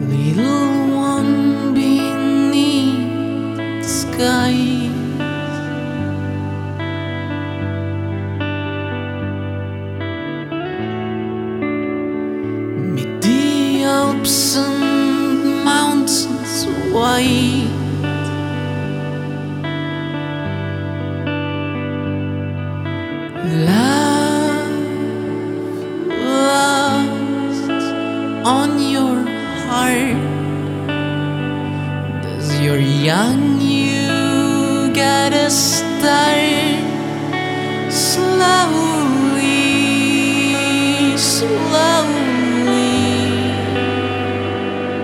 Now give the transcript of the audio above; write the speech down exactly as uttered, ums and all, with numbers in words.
Little one beneath the sky, meet the Alps and mountains white. Love lost on your heart. As you're young, you gotta start slow.